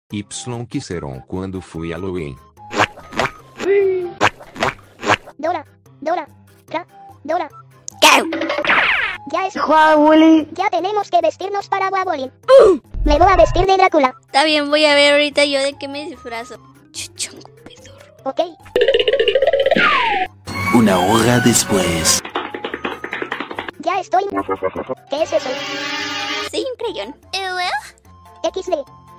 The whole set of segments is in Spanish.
Y quiseron cuando fui a Halloween. Dora. Dora. ¿Qué? Ya es. Guabolín. Ya tenemos que vestirnos para Guabolín. Me voy a vestir de Drácula. Está bien, voy a ver ahorita yo de qué me disfrazo. Chuchongo pedorro. Ok. Una hora después. Ya estoy. ¿Qué es eso? Sí, un crayón. XD.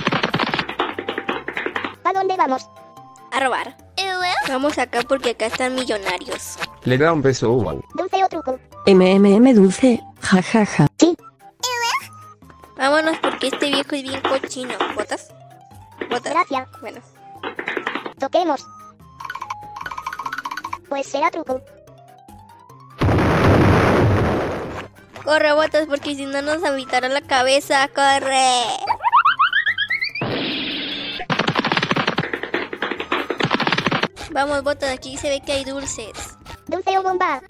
¿A dónde vamos? A robar. Vamos acá porque acá están millonarios. Le da un beso, wow. ¿Dulce o truco? Dulce. Jajaja. Sí. Vámonos porque este viejo es bien cochino. ¿Botas? ¿Botas? Gracias. Bueno. Toquemos. Pues será truco. Corre, Botas, porque si no nos habitará la cabeza. ¡Corre! Vamos, Botas, aquí se ve que hay dulces. ¿Dulce o bomba?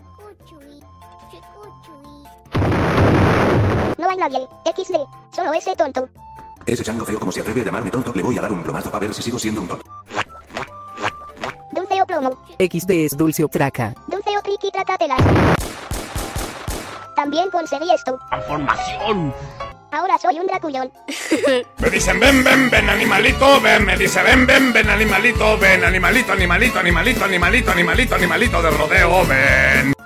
No hay nadie. XD. Solo ese tonto. Ese chango feo como se atreve a llamarme tonto, le voy a dar un plomazo para ver si sigo siendo un tonto. Dulce o plomo. XD es dulce o traca. Dulce o triqui tracatelas. También conseguí esto. ¡Transformación! Ahora soy un draculón. Me dicen ven, ven, ven animalito, ven, me dice ven, ven, ven animalito, ven animalito, animalito, animalito, animalito, animalito, animalito de rodeo, ven.